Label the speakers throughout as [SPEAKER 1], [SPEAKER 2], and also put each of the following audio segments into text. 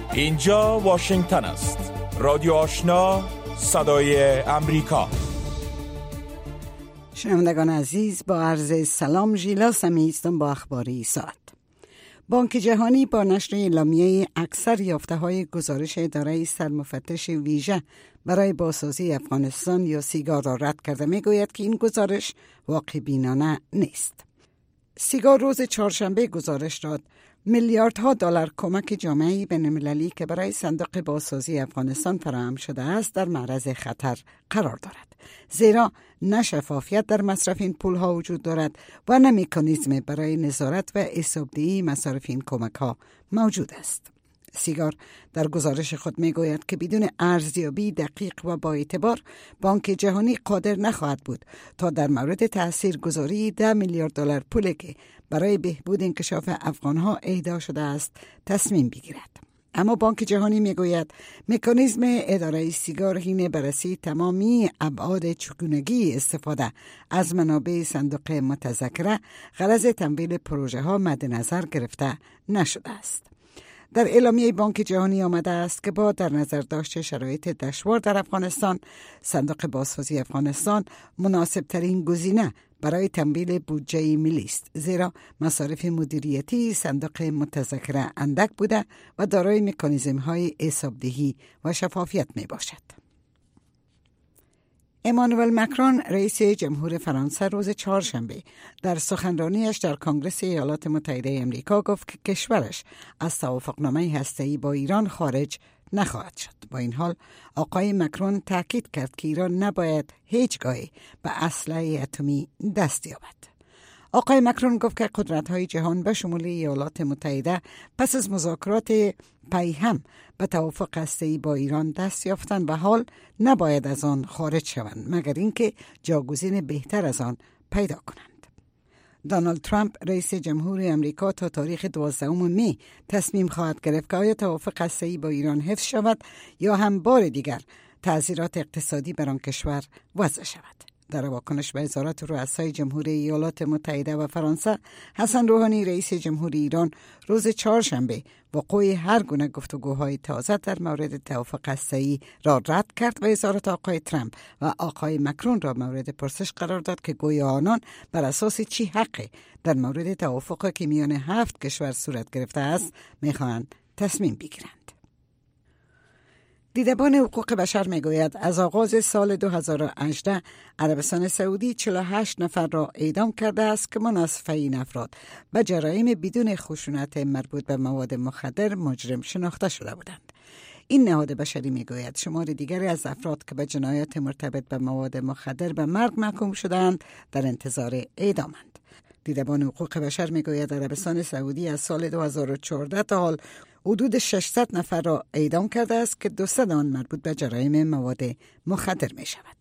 [SPEAKER 1] اینجا واشنگتن است. رادیو آشنا، صدای امریکا.
[SPEAKER 2] شنوندگان عزیز، با عرض سلام، ژیلا سمی هستم با اخباری ساعت. بانک جهانی با نشر اعلامیه اکثر یافته‌های گزارش اداره سرمفتش ویژه برای بازسازی افغانستان یا سیگار را رد کرده میگوید که این گزارش واقع بینانه نیست. سیگار روز چهارشنبه گزارش داد میلیاردها دلار کمک جامعه بین‌المللی که برای صندوق بازسازی افغانستان فراهم شده است در معرض خطر قرار دارد، زیرا نه شفافیت در مصرف این پولها وجود دارد و نه مکانیزم برای نظارت و حسابدهی مصارف این کمک‌ها موجود است. سیگار در گزارش خود میگوید که بدون ارزیابی دقیق و با اعتبار بانک جهانی قادر نخواهد بود تا در مورد تاثیرگذاری 10 میلیارد دلار پولی که برای بهبود انکشاف افغانها اهدا شده است تصمیم بگیرد. اما بانک جهانی میگوید مکانیزم اداره سیگار حین بررسی تمامی ابعاد چگونگی استفاده از منابع صندوق متذکره غرض تمویل پروژه ها مد نظر گرفته نشده است. در اعلامیه بانک جهانی آمده است که با در نظر داشت شرایط دشوار در افغانستان، صندوق بازسازی افغانستان مناسب ترین گزینه برای تمویل بودجه ملی است، زیرا مصارف مدیریتی صندوق متذکره اندک بوده و دارای مکانیزم های حسابدهی و شفافیت می باشد. امانوئل مکرون رئیس جمهور فرانسه روز چهارشنبه در سخنرانیش در کنگره ایالات متحده آمریکا گفت که کشورش از توافقنامه هسته‌ای با ایران خارج نخواهد شد. با این حال آقای مکرون تاکید کرد که ایران نباید هیچگاهی به اسلحه اتمی دست یابد. آقای مکرون گفت که قدرت‌های جهان به شمول ایالات متحده پس از مذاکرات پیهم به توافق هسته‌ای با ایران دست یافتند و حال نباید از آن خارج شوند مگر اینکه جاگزین بهتر از آن پیدا کنند. دونالد ترامپ رئیس جمهور آمریکا تا تاریخ 12 می تصمیم خواهد گرفت که آیا توافق هسته‌ای با ایران حفظ شود یا هم بار دیگر تأثیرات اقتصادی بر آن کشور وضع شود. در واکنش به اظهارات رؤسای جمهوری ایالات متحده و فرانسه، حسن روحانی رئیس جمهوری ایران روز چهارشنبه وقوع هر گونه گفتگوهای تازه در مورد توافق هسته‌ای را رد کرد و اظهارات آقای ترامپ و آقای مکرون را مورد پرسش قرار داد که گویا آنان بر اساس چی حقی در مورد توافقی که میان 7 کشور صورت گرفته است میخواهند تصمیم بگیرند. دیدبان حقوق بشر میگوید از آغاز سال 2018 عربستان سعودی 48 نفر را اعدام کرده است که مناصفه این افراد به جرایم بدون خشونت مربوط به مواد مخدر مجرم شناخته شده بودند. این نهاد بشری میگوید شمار دیگری از افراد که به جنایات مرتبط به مواد مخدر به مرگ محکوم شدند در انتظار اعدامند. دیدبان حقوق بشر میگوید عربستان سعودی از سال 2014 تا حال حدود 600 نفر را اعدام کرده است که 200 آن مربوط به جرایم مواد مخدر می شود.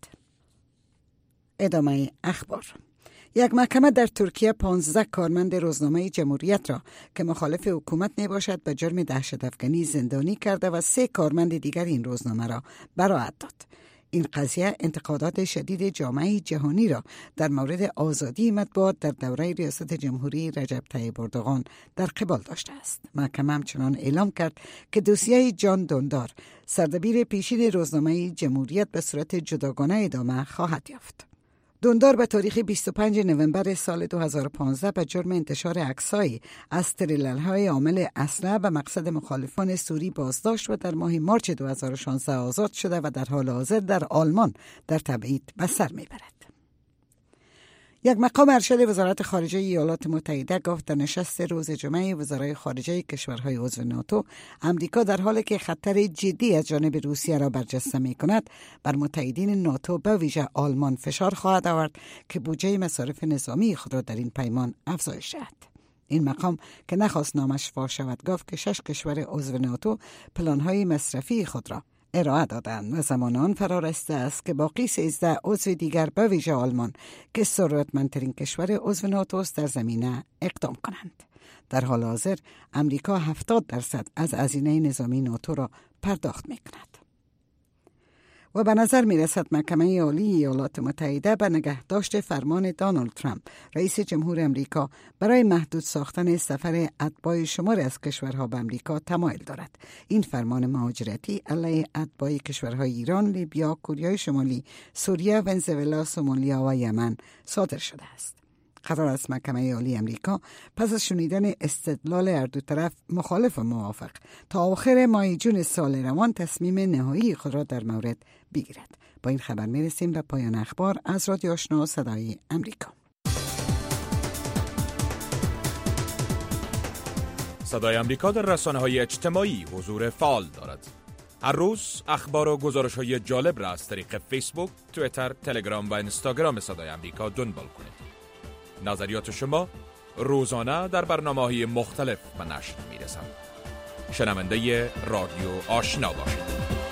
[SPEAKER 2] ادامه اخبار. یک محکمه در ترکیه 15 کارمند روزنامه جمهوریت را که مخالف حکومت می باشد به جرم دهشت افکنی زندانی کرده و 3 کارمند دیگر این روزنامه را براءت داد. این قضیه انتقادات شدید جامعه جهانی را در مورد آزادی مطبوعات در دوره ریاست جمهوری رجب طیب اردوغان در قبال داشته است. محکمه همچنان اعلام کرد که دوسیه جان دوندار، سردبیر پیشین روزنامه جمهوریت، به صورت جداگانه ادامه خواهد یافت. دوندار به تاریخ 25 نوامبر سال 2015 به جرم انتشار عکس‌هایی از تریلرهای حامل اسلحه به مقصد مخالفان سوری بازداشت و در ماه مارچ 2016 آزاد شده و در حال حاضر در آلمان در تبعید به سر میبرد. یک مقام ارشد وزارت خارجه ایالات متحده گفت در نشست روز جمعه وزرای خارجه کشورهای عضو ناتو، امریکا در حالی که خطر جدی از جانب روسیه را برجسته می‌کند، بر متحدین ناتو به ویژه آلمان فشار خواهد آورد که بودجه مصارف نظامی خود را در این پیمان افزایش دهد. این مقام که نخواست نامش فاش شود گفت که 6 کشور عضو ناتو پلان‌های مصرفی خود را ارائه دادند و زمان آن فرا رسیده است که باقی 13 عضو دیگر به ویژه آلمان که ثروتمندترین کشور عضو ناتو است در زمینه اقدام کنند. در حال حاضر امریکا 70% از هزینه نظامی ناتو را پرداخت می‌کند. و به نظر می رسد محکمه عالی ایالات متحده به نگهداشت فرمان دونالد ترامپ رئیس جمهور امریکا برای محدود ساختن سفر اتباع شمار از کشورها به امریکا تمایل دارد. این فرمان مهاجرتی علیه اتباع کشورهای ایران، لیبیا، کره شمالی، سوریه، ونزوئلا، سومالیا و یمن صادر شده است. قرار است محکمه عالی امریکا پس از شنیدن استدلال هر دو طرف مخالف و موافق تا آخر ماه جون سال روان تصمیم نهایی خود را در مورد بگیرد. با این خبر میرسیم به پایان اخبار از رادیو آشنا صدای امریکا.
[SPEAKER 1] صدای امریکا در رسانه‌های اجتماعی حضور فعال دارد. هر روز اخبار و گزارش‌های جالب را از طریق فیسبوک، توییتر، تلگرام و اینستاگرام صدای امریکا دنبال کنید. نظریات شما روزانه در برنامه‌های مختلف به نشر می‌رسند. شنونده رادیو آشنا باشید.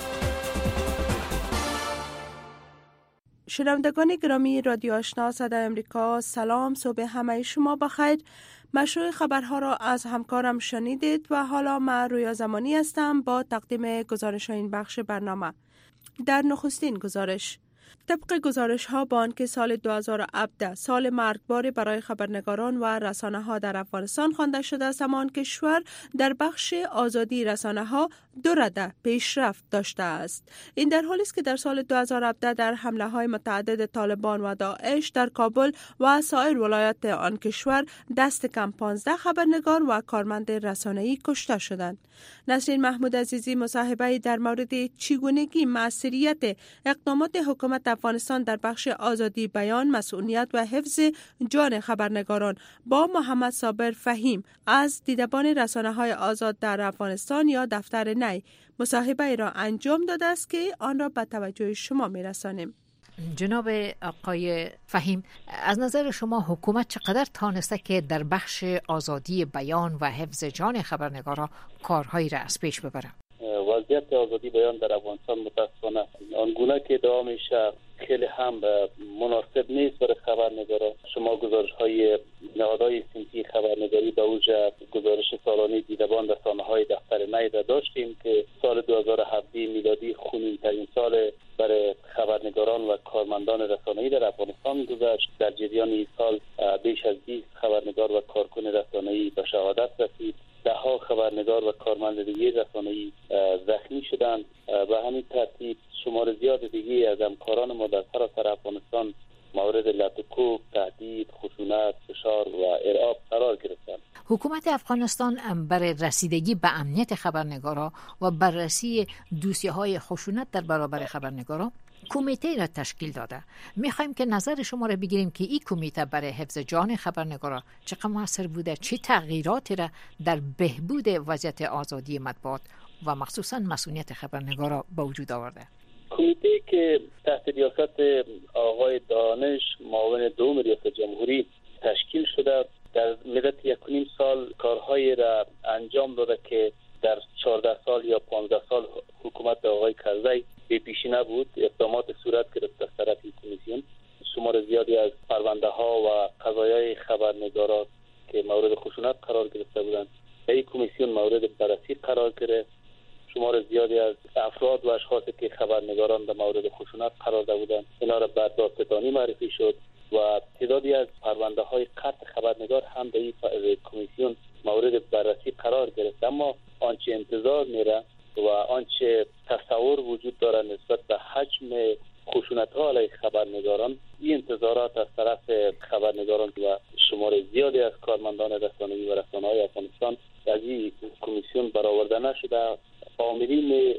[SPEAKER 3] شنوندگان گرامی رادیو آشنا صدای امریکا، سلام، صبح همه شما بخیر. مشروع خبرها را از همکارم شنیدید و حالا من رویا زمانی هستم با تقدیم گزارش این بخش برنامه. در نخستین گزارش، طبق گزارش ها با آنکه سال 2017 سال مرگباری برای خبرنگاران و رسانه ها در افغانستان خوانده شده است، اما آن کشور در بخش آزادی رسانه ها 2 رده پیشرفت داشته است. این در حالی است که در سال 2017 در حمله های متعدد طالبان و داعش در کابل و سایر ولایات آن کشور دست کم 15 خبرنگار و کارمند رسانه‌ای کشته شدند. نسرین محمود عزیزی مصاحبه در مورد چگونگی مؤثریت اقدامات حکومت افغانستان در بخش آزادی بیان، مسئولیت و حفظ جان خبرنگاران با محمد صابر فهیم از دیدبان رسانه‌های آزاد در افغانستان یا دفتر نی مصاحبه را انجام داده است که آن را به توجه شما می‌رسانیم.
[SPEAKER 4] جناب آقای فهیم، از نظر شما حکومت چقدر تانسته که در بخش آزادی بیان و حفظ جان خبرنگاران کارهایی را از پیش ببره؟
[SPEAKER 5] وضعیت آزادی بیان در افغانستان متاسفانه آنگونه که ادامه میشه خیلی هم مناسب نیست برای خبرنگاران. شما گزارش‌های نهادهای صنفی خبرنگاری به اوج گزارش سالانه دیدبان رسانه‌های دفتر نی را داشتیم که سال 2017 میلادی خونین‌ترین سال برای خبرنگاران و کارمندان رسانه‌ای در افغانستان گذشت. در جریان این سال بیش از 20 خبرنگار و کارکن رسانه‌ای به شهادت رسید. 10 خبرنگار و کارمند دیگه رسانه‌ای زخمی شدند و همین ترتیب شمار زیاد دیگه از همکاران ما در سراسر افغانستان مورد لطکوب، تهدید، خشونت، فشار و ارعاب قرار گرفتند.
[SPEAKER 4] حکومت افغانستان برای رسیدگی به امنیت خبرنگاران و بررسی دوسیه‌های خشونت در برابر خبرنگاران کمیته را تشکیل داده. می‌خوایم که نظر شما را بگیریم که این کمیته برای حفظ جان خبرنگاران چقدر موثر بوده، چه تغییراتی را در بهبود وضعیت آزادی مطبوعات و مخصوصاً مسئولیت خبرنگاران به وجود آورده.
[SPEAKER 5] کمیته که تحت ریاست آقای دانش معاون دوم ریاست جمهوری تشکیل شده در مدت 1.5 سال کارهایی را انجام داده که در 14 سال یا 15 سال حکومت آقای کرزی به پیشی نبود. اقدامات صورت گرفت از طرف این کمیسیون. شمار زیادی از پرونده ها و قضایای خبرنگاران که مورد خشونت قرار گرفته بودند به این کمیسیون مورد بررسی قرار گرفت. شمار زیادی از افراد و اشخاصی که خبرنگاران در مورد خشونت قرار داده بودند اینا را به دادستانی معرفی شد و تعدادی از پرونده های قتل خبرنگار هم به این کمیسیون مورد بررسی قرار گرفت. اما آنچه انتظار میره و آنچه تصور وجود داره نسبت به حجم خشونت ها علیه خبرنگاران، این انتظارات از طرف خبرنگاران و شمار زیادی از کارمندان رسانه‌ای و رسانه‌های افغانستان از این کمیسیون برآورده نشده. عاملین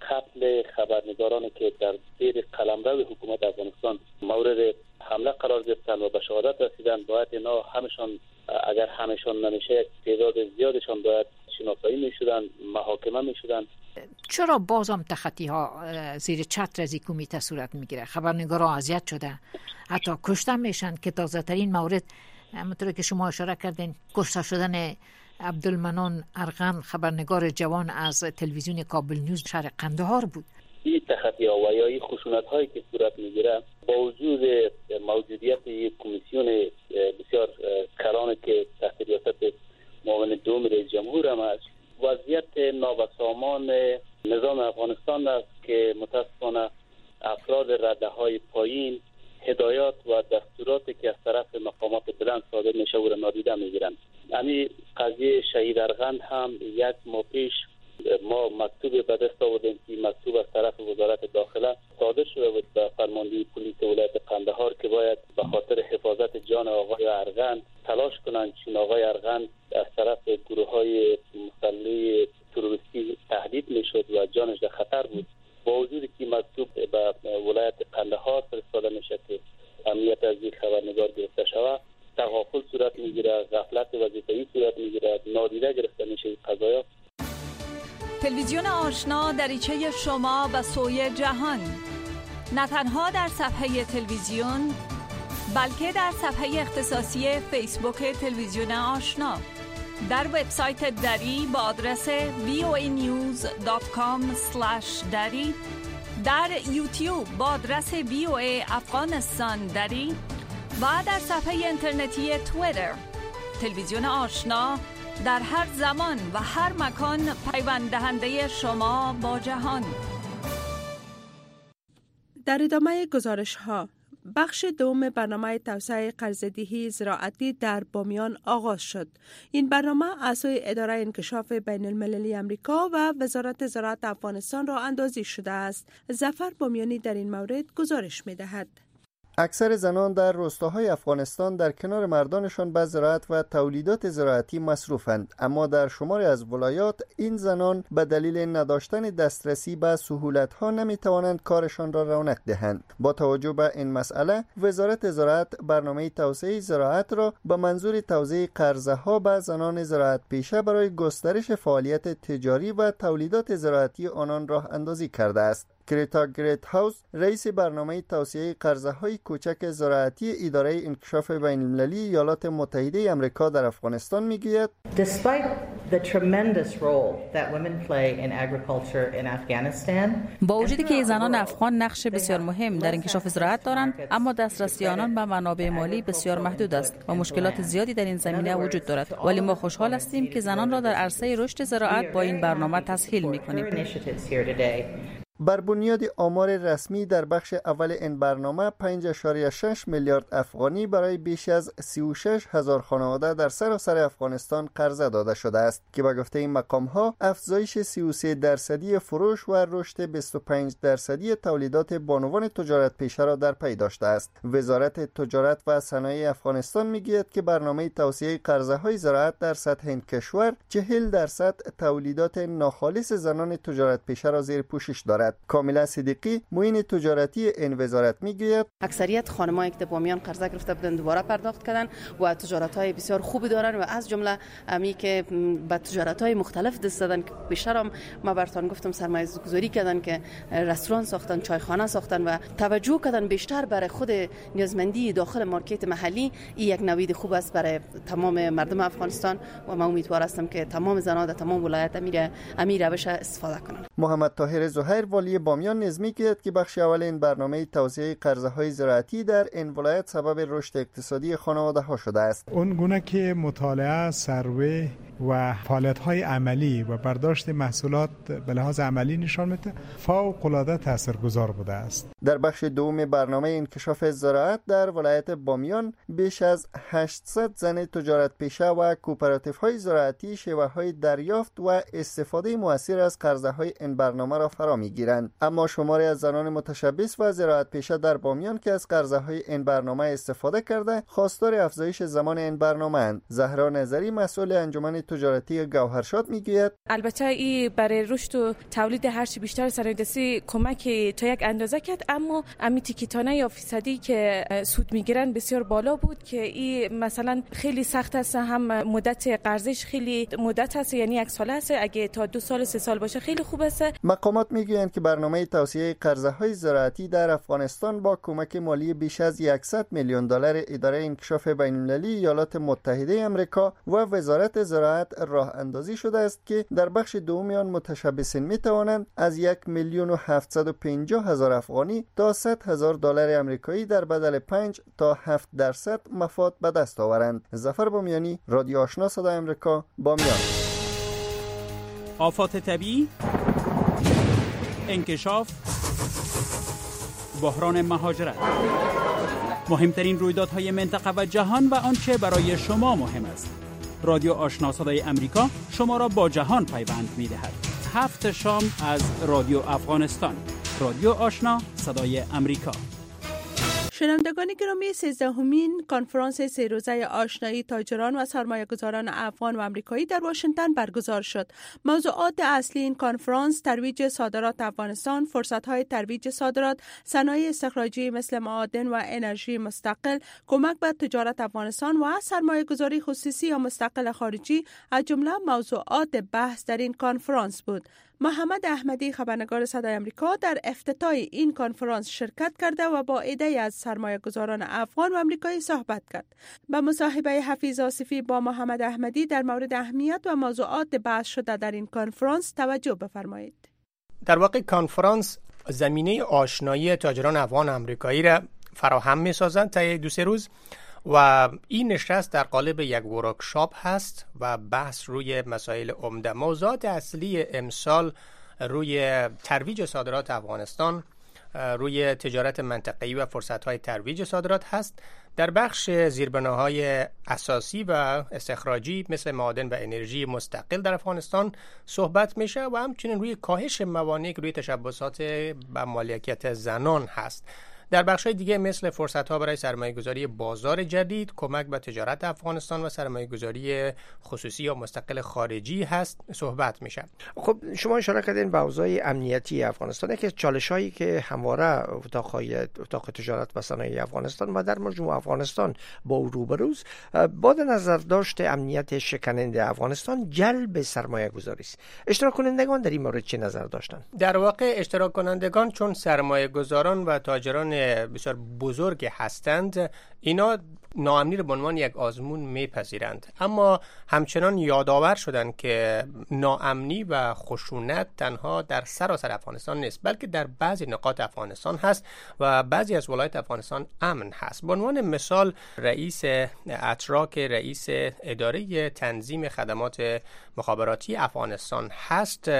[SPEAKER 5] قتل خبرنگاران که در زیر قلمرو حکومت افغانستان مورد حمله قرار گرفتن و به شهادت رسیدن باید اینا همشان، اگر همشان نمیشه، تعداد زیادشان باید شناسایی میشدن، محاکمه میشدن.
[SPEAKER 4] چرا بازم تخطی ها زیر چتر از این کمیته صورت میگیره؟ خبرنگاران اذیت شده، حتی کشته میشن که تازه ترین مورد همونطور که شما اشاره کردین کشته شدن عبدالمنان ارغن، خبرنگار جوان از تلویزیون کابل نیوز شهر قندهار بود.
[SPEAKER 5] این تخطی ها و یا این خشونت هایی که صورت میگیره با وجود موجودیت یک کمیسیون بسیار کرانه که تحت ریاست معاون دوم رئیس جمهور هم است، وضعیت نابسامان نظام افغانستان است که متاسفانه باز رده‌های پایین هدایات و دستوراتی که از طرف مقامات بلند صادر میشه و نادیده میگیرن. همین قضیه شهید ارغند هم یک ماه پیش ما مکتوب به دست آوردیم که مکتوب از طرف وزارت داخله صادر شده بود به فرمانده پلیس ولایت قندهار که باید به خاطر حفاظت جان آقای ارغند تلاش کنند، چون آقای ارغند از طرف گروه‌های مسلح تروریستی تهدید میشد و جانش در خطر بود. با وجود که مکتوب به ولایت قندهار فرستاده میشه که امنیت از این خبرنگار گرفته شود، تغافل صورت میگیره، غفلت وظیفه‌ای صورت میگیره، نادیده گرفته میشه قضایا.
[SPEAKER 6] تلویزیون آشنا دریچه شما به سوی جهان، نه تنها در صفحه تلویزیون بلکه در صفحه اختصاصی فیسبوک تلویزیون آشنا، در وبسایت دری با آدرس voanews.com/dari، در یوتیوب با آدرس VOA افغانستان دری و در صفحه اینترنتی توییتر. تلویزیون آشنا در هر زمان و هر مکان پیوند دهنده شما با جهان.
[SPEAKER 3] در ادامه گزارش ها، بخش دوم برنامه توسعه قرضه‌دهی زراعتی در بامیان آغاز شد. این برنامه از سوی اداره انکشاف بین المللی امریکا و وزارت زراعت افغانستان راه اندازی شده است. ظفر بامیانی در این مورد گزارش می دهد.
[SPEAKER 7] اکثر زنان در روستاهای افغانستان در کنار مردانشان به زراعت و تولیدات زراعتی مصروفند، اما در شماری از ولایات این زنان به دلیل نداشتن دسترسی به سهولت‌ها نمی‌توانند کارشان را رونق دهند. با توجه به این مسئله، وزارت زراعت برنامه توسعه زراعت را به منظور توزیع قرضه‌ها به زنان زراعت پیشه برای گسترش فعالیت تجاری و تولیدات زراعتی آنان راه اندازی کرده است. کریتا گریت هاوس، رئیس برنامه توسعه قرضه‌های کوچک زراعتی اداره انکشاف بین المللی ایالات متحده آمریکا در افغانستان میگوید
[SPEAKER 8] با وجودی که زنان افغان نقش بسیار مهم در انکشاف زراعت دارند، اما دسترسی آنان به منابع مالی بسیار محدود است و مشکلات زیادی در این زمینه وجود دارد. ولی ما خوشحال هستیم که زنان را در عرصه رشد زراعت با این برنامه تسهیل می‌کنیم.
[SPEAKER 7] بر بنیاد آمار رسمی در بخش اول این برنامه 5.6 میلیارد افغانی برای بیش از 36,000 خانواده در سراسر افغانستان قرضه داده شده است که به گفته این مقام‌ها افزایش 33% فروش و رشد 25% تولیدات بانوان تجارت پیشه را در پی داشته است. وزارت تجارت و صنایع افغانستان میگوید که برنامه توسعه قرضه‌های زراعت در سطح این کشور 40% تولیدات ناخالص زنان تجارت پیشه را زیر پوشش دارد. کاملا صدیقی، معین تجارتی این وزارت میگوید
[SPEAKER 9] اکثریت خانمایی که بامیان قرضه گرفته بودن دوباره پرداخت کردن و تجارت‌های بسیار خوبی دارن و از جمله امی که به تجارت‌های مختلف دست دادن که بیشترم ما براتون گفتم سرمایه‌گذاری کردن که رستوران ساختن، چایخانه ساختن و توجه کردن بیشتر برای خود نیازمندی داخل مارکت محلی. این یک نوید خوب است برای تمام مردم افغانستان و ما امیدوار هستم که تمام زنان در تمام ولایت امیر روش استفاده کنند.
[SPEAKER 7] محمد طاهر زهیر والی بامیان نیز میگوید که بخش اول این برنامه توسعه قرضه‌های زراعتی در این ولایت سبب رشد اقتصادی خانواده‌ها شده است.
[SPEAKER 10] اون گونه که مطالعه، سروی و فعالیت‌های عملی و برداشت محصولات به لحاظ عملی نشان میده فوق‌العاده تاثیرگذار بوده است.
[SPEAKER 7] در بخش دوم برنامه انکشاف زراعت در ولایت بامیان بیش از 800 زن تجارت پیشه و کوپراتیوهای زراعتی شیوه‌های دریافت و استفاده مؤثر از قرضه‌های این برنامه را فرا می‌گیرند، اما شماری از زنان متشبث و زراعت پیشه در بامیان که از قرضه‌های این برنامه استفاده کرده خواستار افزایش زمان این برنامه اند. زهرا نظری، مسئول انجمن تجارتی گوهرشاد میگوید
[SPEAKER 11] البته این برای رشد و تولید هرچی بیشتر صنایع‌دستی کمک تا یک اندازه کرد، اما امی تیکیتانه یا فیصدی که سود میگیرن بسیار بالا بود که این مثلا خیلی سخت است. هم مدت قرضش خیلی مدت است، یعنی یک سال است، اگه تا 2 سال 3 سال باشه خیلی خوب است.
[SPEAKER 7] مقامات میگویند که برنامه توسعه قرضه‌های زراعتی در افغانستان با کمک مالی بیش از 100 میلیون دلار اداره انکشاف بین المللی ایالات متحده آمریکا و وزارت زراعت راه اندازی شده است که در بخش دوم آن متشبثین می توانند از 1,750,000 افغانی تا 100,000 دلار آمریکایی در بدل 5 تا 7% مفاد به دست آورند. ظفر بامیانی، رادیو آشنا صدای آمریکا، بامیان.
[SPEAKER 12] آفات طبیعی، انکشاف، بحران مهاجرت، مهمترین رویدادهای منطقه و جهان و آنچه برای شما مهم است. رادیو آشنا صدای امریکا شما را با جهان پیوند می‌دهد. 7 شام از رادیو افغانستان. رادیو آشنا صدای امریکا.
[SPEAKER 3] شنوندگان گرامی، 13مین کنفرانس 3 روزه آشنایی تاجران و سرمایه‌گذاران افغان و آمریکایی در واشنگتن برگزار شد. موضوعات اصلی این کنفرانس ترویج صادرات افغانستان، فرصت‌های ترویج صادرات، صنایع استخراجی مثل معادن و انرژی مستقل، کمک به تجارت افغانستان و سرمایه‌گذاری خصوصی یا مستقل خارجی از جمله موضوعات بحث در این کنفرانس بود. محمد احمدی، خبرنگار صدای امریکا، در افتتاح این کنفرانس شرکت کرده و با عده‌ای از سرمایه‌گذاران افغان و آمریکایی صحبت کرد. به مصاحبه حفیظ آصفی با محمد احمدی در مورد اهمیت و موضوعات بحث شده در این کنفرانس توجه بفرمایید.
[SPEAKER 13] در واقع کنفرانس زمینه آشنایی تاجران افغان و آمریکایی را فراهم می‌سازند تا 2-3 روز و این نشست در قالب یک ورکشاپ هست و بحث روی مسائل عمده. موضوعات اصلی امسال روی ترویج صادرات افغانستان، روی تجارت منطقه‌ای و فرصت‌های ترویج صادرات هست. در بخش زیربناهای اساسی و استخراجی مثل معادن و انرژی مستقل در افغانستان صحبت میشه و همچنین روی کاهش موانع روی تشبسات و مالکیت زنان هست. در بخش‌های دیگه مثل فرصت‌ها برای سرمایه‌گذاری بازار جدید، کمک به تجارت افغانستان و سرمایه‌گذاری خصوصی یا مستقل خارجی هست صحبت میشه.
[SPEAKER 14] خب شما اشاره کردین به اوضاع امنیتی افغانستان که چالش‌هایی که همواره اتاق تجارت و صنایع افغانستان و در مجموع افغانستان با روبروز با نظر داشت امنیت شکننده افغانستان جلب سرمایه‌گذاری است. اشتراک کنندگان در این مورد چه نظر داشتن؟
[SPEAKER 13] در واقع اشتراک کنندگان چون سرمایه‌گذاران و تاجران بسیار بزرگ هستند، اینا ناامنی رو به عنوان یک آزمون میپذیرند، اما همچنان یادآور شدند که ناامنی و خشونت تنها در سراسر افغانستان نیست، بلکه در بعضی نقاط افغانستان هست و بعضی از ولایات افغانستان امن هست. به عنوان مثال رئیس اتراک، رئیس اداره تنظیم خدمات مخابراتی افغانستان هست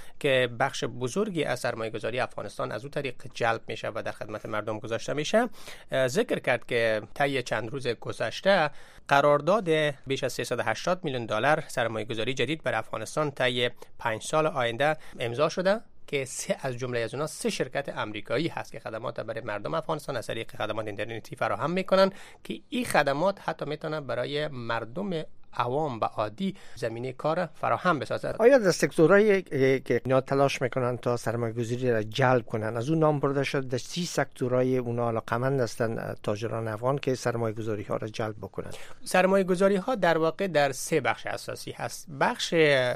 [SPEAKER 13] که بخش بزرگی از سرمایه‌گذاری افغانستان از اون طریق جلب میشه و در خدمت مردم گذاشته میشه. ذکر کرد که طی چند روز گذشته قرارداد بیش از 380 میلیون دلار سرمایه‌گذاری جدید بر افغانستان طی 5 سال آینده امضا شده که 3 از جمله از اونها 3 شرکت امریکایی هست که خدمات برای مردم افغانستان از طریق خدمات اینترنتی فراهم میکنن که این خدمات حتی میتونن برای مردم عوام و عادی زمینه کار فراهم بسازد.
[SPEAKER 14] آیا در سکتورهایی که اینا تلاش میکنن تا سرمایه‌گذاری را جلب کنن از اون نام برده شد در 30 سکتورهای اونا علاقمند هستن تاجران افغان که سرمایه‌گذاری ها را جلب بکنن؟
[SPEAKER 13] سرمایه‌گذاری ها در واقع در 3 بخش اساسی هست. بخش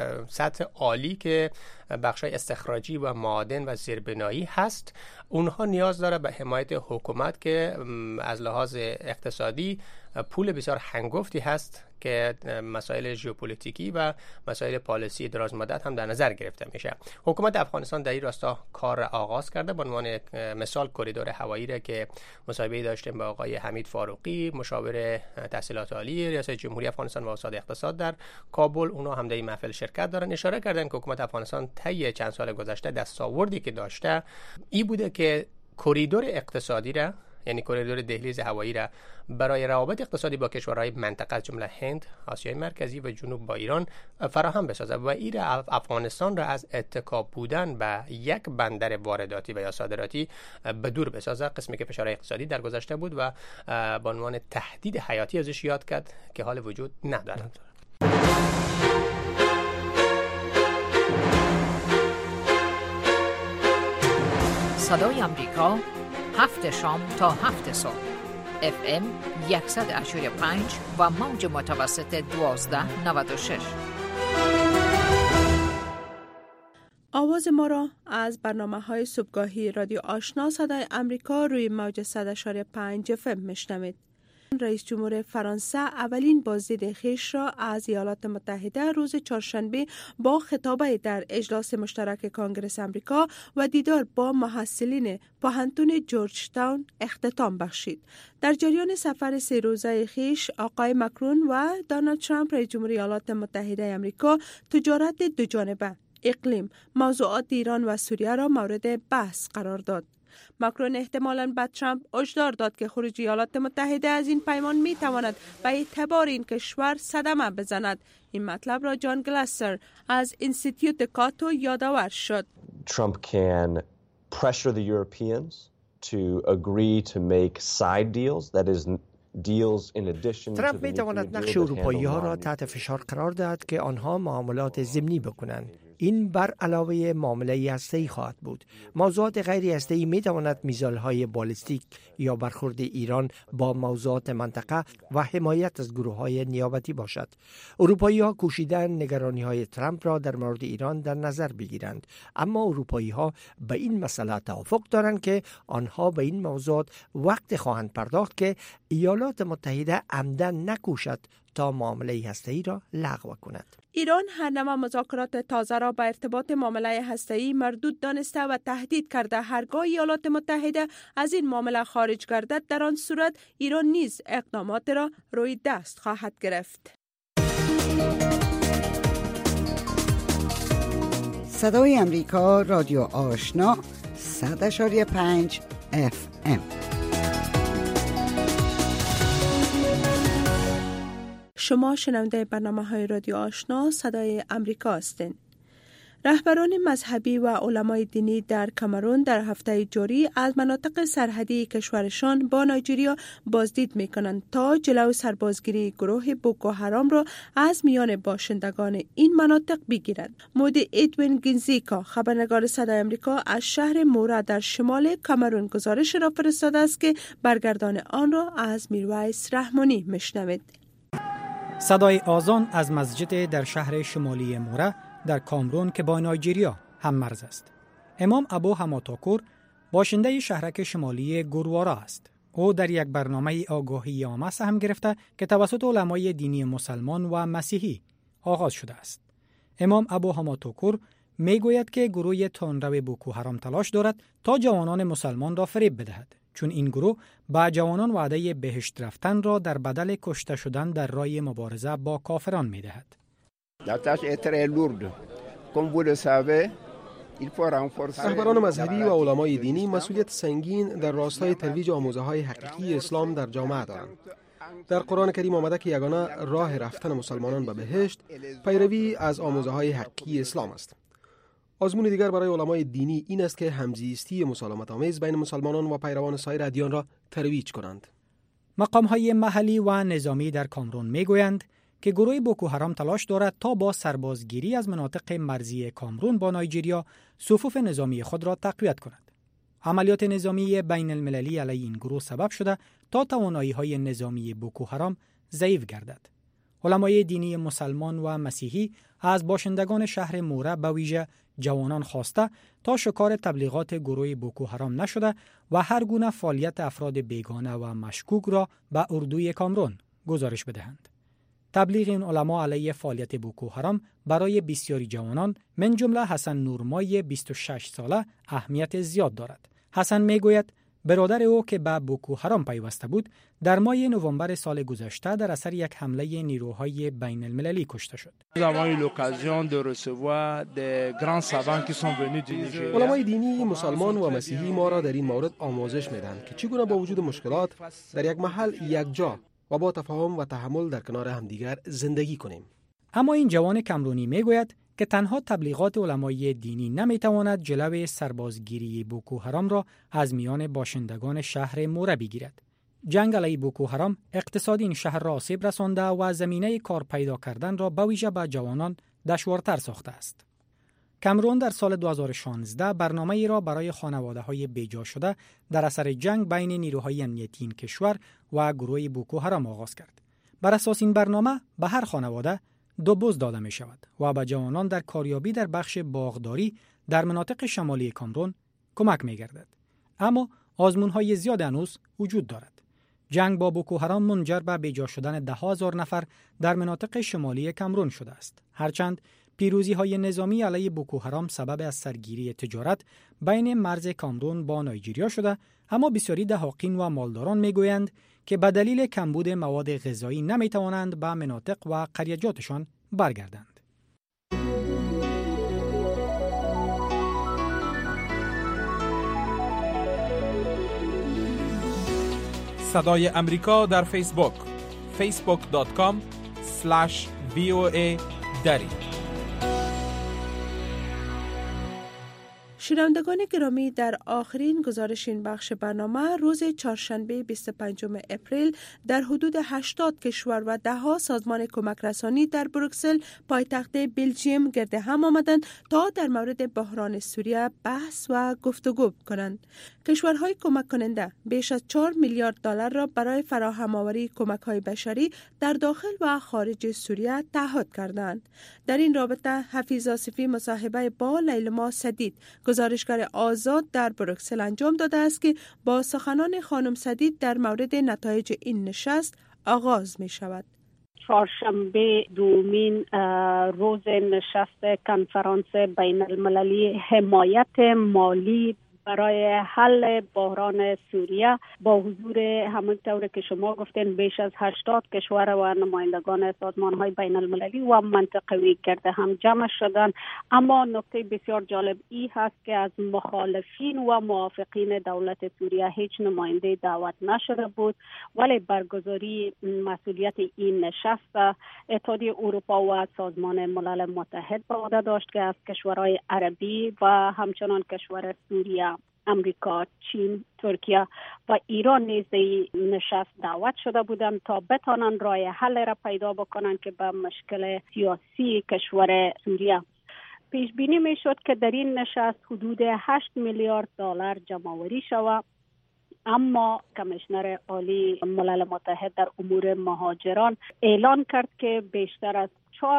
[SPEAKER 13] سطح عالی که بخش‌های استخراجی و معادن و زیربنایی هست، اونها نیاز داره به حمایت حکومت که از لحاظ اقتصادی پول بسیار هنگفتی هست که مسائل ژئوپلیتیکی و مسائل پالیسی دراز مدت هم در نظر گرفته میشه. حکومت افغانستان در این راستا کار را آغاز کرده. به عنوان مثال کریدور هوایی را که مصاحبه داشتیم با آقای حمید فاروقی، مشاور تحصیلات عالی ریاست جمهوری افغانستان و استاد اقتصاد در کابل، اونا هم در این محفل شرکت دارن. اشاره کردن که حکومت افغانستان طی چند سال گذشته دستاوردی که داشته این بوده که کریدور اقتصادی را، یعنی کریدور دهلیز هوایی را برای روابط اقتصادی با کشورهای منطقه از جمله هند، آسیای مرکزی و جنوب با ایران فراهم بسازد و این افغانستان را از اتکا بودن به یک بندر وارداتی و یا صادراتی به دور بسازد. قسمی که فشار اقتصادی در گذشته بود و به عنوان تهدید حیاتی ازش یاد کرد که حال وجود ندارد.
[SPEAKER 4] صدای امریکا 7 شام تا 7 صبح FM 100.5 و موج متوسط 1296.
[SPEAKER 3] آواز ما را از برنامه‌های صبحگاهی رادیو آشنا صدای امریکا روی موج 100.5 FM میشنوید. رئیس جمهور فرانسه اولین بازدید خویش را از ایالات متحده روز چهارشنبه با خطابه در اجلاس مشترک کانگرس امریکا و دیدار با محصلین پوهنتون جورج تاون اختتام بخشید. در جریان سفر 3 روزه خویش آقای مکرون و دونالد ترامپ رئیس جمهور ایالات متحده امریکا تجارت دوجانبه، اقلیم، موضوعات ایران و سوریه را مورد بحث قرار داد. ماکرون احتمالاً به ترامپ هشدار داد که خروج ایالات متحده از این پیمان می تواند به اعتبار این کشور صدمه بزند. این مطلب را جان گلاسر از انستیتیوت کاتو یادآور شد.
[SPEAKER 15] Trump can pressure the Europeans to agree to make side deals, that is deals in addition to the
[SPEAKER 14] ترامپ می تواند نقش اروپایی ها را تحت فشار قرار دهد که آنها معاملات ضمنی بکنند. این بر علاوه معامله هسته‌ای خواهد بود. موضوعات غیر هسته‌ای می تواند میزایل‌های بالستیک یا برخورد ایران با موضوعات منطقه و حمایت از گروه‌های نیابتی باشد. اروپایی‌ها کوشیدند نگرانی‌های ترامپ را در مورد ایران در نظر بگیرند، اما اروپایی‌ها به این مسئله توافق دارند که آنها به این موضوعات وقت خواهند پرداخت که ایالات متحده عمدن نکوشد تا معامله هسته‌ای را لغو کند.
[SPEAKER 3] ایران هر نوع مذاکرات تازه را به ارتباط معامله هسته‌ای مردود دانسته و تهدید کرده هرگاه ایالات متحده از این معامله خارج گردد، در آن صورت ایران نیز اقدامات را روی دست خواهد گرفت.
[SPEAKER 2] صدای امریکا، رادیو آشنا، 100.5 FM.
[SPEAKER 3] شما شنونده برنامه‌های رادیو آشنا صدای امریکا هستید. رهبران مذهبی و علمای دینی در کامرون در هفته جاری از مناطق سرحدی کشورشان با نایجریا بازدید می‌کنند تا جلو سربازگیری گروه بوکو حرام را از میان باشندگان این مناطق بگیرند. مودی ادوین گینزیکا، خبرنگار صدای امریکا از شهر مورا در شمال کامرون گزارش را فرستاده است که برگردان آن را از میرویس رحمانی میشنوید.
[SPEAKER 16] صدای آذان از مسجد در شهر شمالی مورا در کامرون که با نایجریا هم مرز است. امام ابو هماتاکور باشنده شهرک شمالی گوروارا است. او در یک برنامه آگاهی عامه سهم گرفته که توسط علمای دینی مسلمان و مسیحی آغاز شده است. امام ابو هماتاکور میگوید که گروه تندرو بوکو حرام تلاش دارد تا جوانان مسلمان را فریب بدهد، چون این گروه با جوانان وعده بهشت رفتن را در بدل کشته شدن در راه مبارزه با کافران می‌دهد.
[SPEAKER 17] رهبران مذهبی و علمای دینی مسئولیت سنگین در راستای ترویج آموزه‌های حقیقی اسلام در جامعه دارند. در قرآن کریم آمده که یگانه راه رفتن مسلمانان به بهشت پیروی از آموزه‌های حقیقی اسلام است. آزمون دیگر برای علمای دینی این است که همزیستی مسالمت آمیز بین مسلمانان و پیروان سایر ادیان را ترویج کنند.
[SPEAKER 16] مقام‌های محلی و نظامی در کامرون میگویند که گروه بوکو حرام تلاش دارد تا با سربازگیری از مناطق مرزی کامرون با نایجریا صفوف نظامی خود را تقویت کند. عملیات نظامی بین المللی علیه این گروه سبب شده تا توانایی‌های نظامی بوکو حرام ضعیف گردد. علمای دینی مسلمان و مسیحی از باشندگان شهر مورا به ویژه جوانان خواسته تا شکار تبلیغات گروه بوکو حرام نشده و هر گونه فعالیت افراد بیگانه و مشکوک را به اردوی کامرون گزارش بدهند. تبلیغ این علما علیه فعالیت بوکو حرام برای بسیاری جوانان من جمله حسن نورمای 26 ساله اهمیت زیاد دارد. حسن میگوید برادر او که به بوکو حرام پیوسته بود در ماه نوامبر سال گذشته در اثر یک حمله نیروهای بین المللی کشته شد.
[SPEAKER 17] علمای دینی مسلمان و مسیحی ما را در این مورد آموزش میدهند که چگونه با وجود مشکلات در یک محل یک جا و با تفاهم و تحمل در کنار همدیگر زندگی کنیم.
[SPEAKER 16] اما این جوان کامرونی میگوید که تنها تبلیغات علمای دینی نمیتواند جلوی سربازگیری بوکو حرام را از میان باشندگان شهر مورا بگیرد. جنگ علیه بوکو حرام اقتصاد این شهر را آسیب رسانده و زمینه کار پیدا کردن را به ویژه به جوانان دشوارتر ساخته است. کامرون در سال 2016 برنامه‌ای را برای خانواده‌های بیجا شده در اثر جنگ بین نیروهای امنیتی این کشور و گروه بوکو حرام آغاز کرد. بر اساس این برنامه به هر خانواده 2 بز داده می شود و به جوانان در کاریابی در بخش باغداری در مناطق شمالی کامرون کمک می گردد. اما آزمون‌های زیاد هنوز وجود دارد. جنگ با بوکو حرام منجر به بیجا شدن 10,000 نفر در مناطق شمالی کامرون شده است. هرچند پیروزی‌های نظامی علیه بوکو حرام سبب از سرگیری تجارت بین مرز کامرون با نایجریا شده، اما بسیاری دهاقین و مالداران میگویند که به دلیل کمبود مواد غذایی نمیتوانند به مناطق و قریجاتشان برگردند.
[SPEAKER 1] صدای امریکا در فیسبوک facebook.com/VOA دری.
[SPEAKER 3] شنوندگان گرامی، در آخرین گزارش این بخش برنامه روز چهارشنبه 25 اپریل در حدود 80 کشور و 10 سازمان کمک رسانی در بروکسل پایتخت بلژیم گرد هم آمدند تا در مورد بحران سوریه بحث و گفتگو کنند. کشورهای کمک کننده بیش از 4 میلیارد دلار را برای فراهم آوری کمک‌های بشری در داخل و خارج سوریه تعهد کردند. در این رابطه حفیظ آصفی مصاحبه با لیلما سدید گزارشگر آزاد در بروکسل انجام داده است که با سخنان خانم سدید در مورد نتایج این نشست آغاز می شود.
[SPEAKER 18] چهارشنبه دومین روز نشست کنفرانس بین المللی حمایت مالی برای حل بحران سوریه با حضور همونطور که شما گفتین بیش از 80 کشور و نمایندگان سازمان‌های بین المللی و منطقوی گرد هم جمع شدن. اما نکته بسیار جالب ای هست که از مخالفین و موافقین دولت سوریه هیچ نماینده دعوت نشده بود، ولی برگزاری مسئولیت این نشست اتحادیه اروپا و سازمان ملل متحد به عهده داشت که از کشورهای عربی و همچنان کشور سوریه، امریکا، چین، ترکیه و ایران نیز نشست دعوت شده بودند تا بتانند راه حل را پیدا بکنند که به مشکل سیاسی کشور سوریه. پیش بینی می شد که در این نشست حدود 8 میلیارد دلار جمع‌آوری شود، اما کمیشنر عالی ملل متحد در امور مهاجران اعلان کرد که بیشتر از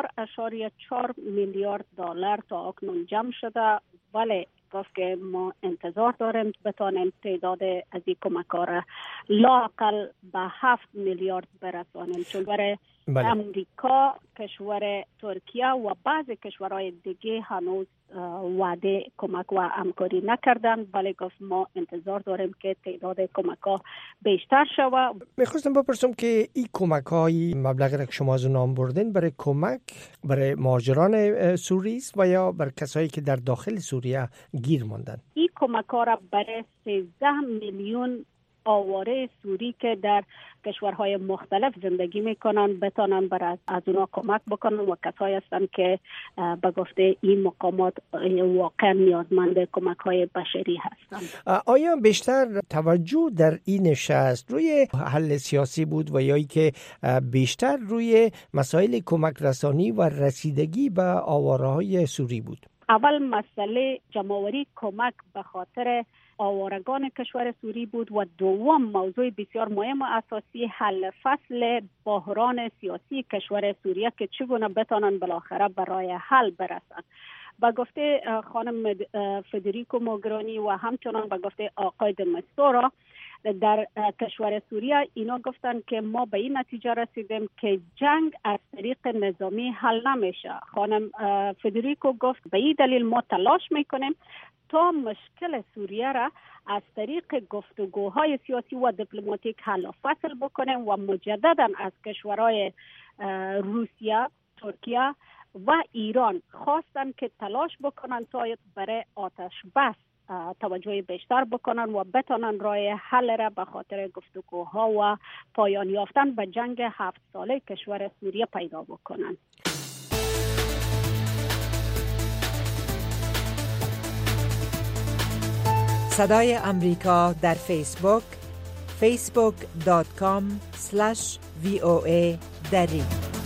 [SPEAKER 18] 4.4 میلیارد دلار تا اکنون جمع شده، ولی گفت که ما انتظار داریم بتانیم تعداد از این کمک‌ها را لااقل به 7 میلیارد برسانیم، چون برای امریکا، کشور ترکیه و بعضی کشورهای دیگه هنوز وعده کمک و همکاری نکردن، ولی گفت ما انتظار داریم که تعداد کمک‌ها بیشتر شود.
[SPEAKER 14] میخواستم بپرسم که این کمک‌های مبلغی را که شما از نام بردین برای کمک برای مهاجران سوری است و یا برای کسایی که در داخل سوریه گیر ماندن؟
[SPEAKER 18] این کمک‌ها را برای 13 میلیون آواره سوری که در کشورهای مختلف زندگی میکنن بتانن برای از اونا کمک بکنن و کسایی هستن که به گفته این مقامات واقعا نیازمند کمک های بشری هستن.
[SPEAKER 14] آیا بیشتر توجه در این نشست روی حل سیاسی بود و یا که بیشتر روی مسائل کمک رسانی و رسیدگی به آواره های سوری بود؟
[SPEAKER 18] اول مسئله جمع‌آوری کمک به خاطر آوارگان کشور سوری بود و دوم موضوع بسیار مهم و اساسی حل فصل بحران سیاسی کشور سوریه که چگونه بتانن بالاخره برای حل برسند. با گفته خانم فدریکو موگرانی و همچنان با گفته آقای دمستورا در کشور سوریه اینا گفتن که ما به این نتیجه رسیدیم که جنگ از طریق نظامی حل نمیشه. خانم فدریکو گفت به این دلیل ما تلاش میکنیم تا مشکل سوریه را از طریق گفتگوهای سیاسی و دیپلماتیک حل و فصل بکنیم و مجددا از کشورهای روسیه، ترکیه و ایران خواستن که تلاش بکنن تا برای آتش بس توجه بیشتر بکنن و بتانن راه حل را به خاطر گفتگوها و پایان یافتن به جنگ 7 ساله کشور سوریه پیدا بکنن.
[SPEAKER 19] صدای امریکا در فیسبوک facebook.com/VOA دری.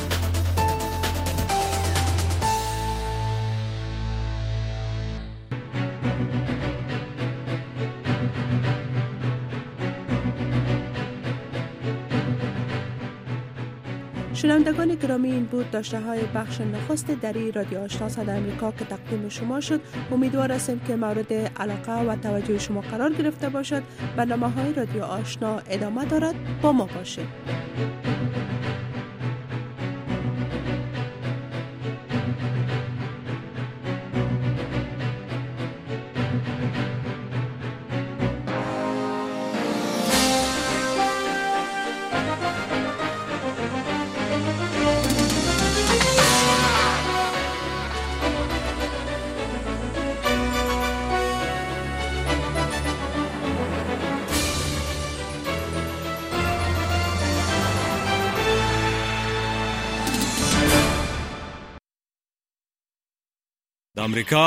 [SPEAKER 3] شنوندگان گرامی، این بود داشته های بخش نخست دری رادیو آشنا صدای امریکا که تقدیم شما شد. امیدوار هستیم که مورد علاقه و توجه شما قرار گرفته باشد. برنامه‌های رادیو آشنا ادامه دارد، با ما باشید.
[SPEAKER 20] آمریکا